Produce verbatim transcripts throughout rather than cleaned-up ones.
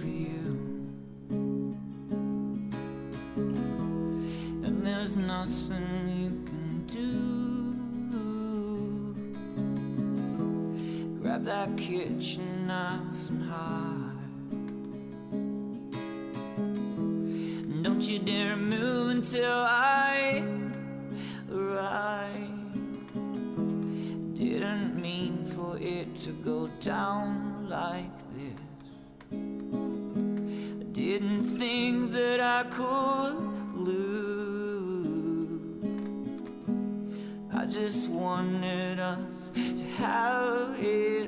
for you. And there's nothing you can do. Grab that kitchen knife and hide. And don't you dare move until I arrive. Didn't mean for it to go down like this. I didn't think that I could lose. I just wanted us to have it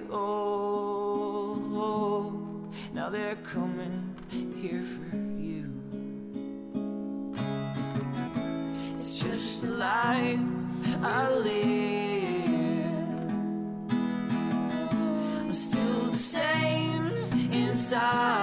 all. Now they're coming here for you. It's just the life I live. I'm still the same inside.